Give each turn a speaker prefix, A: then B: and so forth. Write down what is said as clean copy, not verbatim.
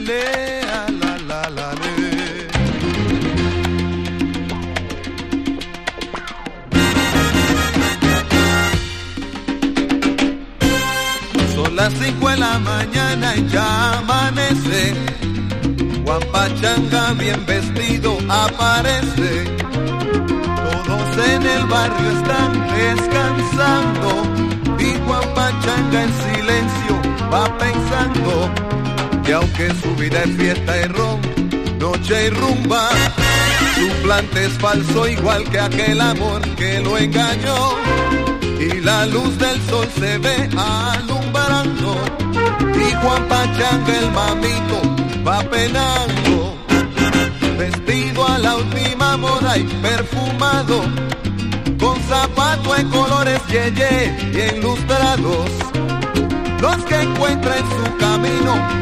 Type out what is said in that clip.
A: le, la, le. Son las 5 de la mañana y ya amanece. Juan Pachanga bien vestido aparece. Todos en el barrio están descansando y Juan Pachanga en silencio va pensando que aunque su vida es fiesta y ron, noche y rumba, su plante es falso igual que aquel amor que lo engañó. Y la luz del sol se ve alumbrando y Juan Pachanga el mamito va penando, vestido a la última moda y perfumado, con zapatos en colores yeye y enlustrados. Los que encuentra en su camino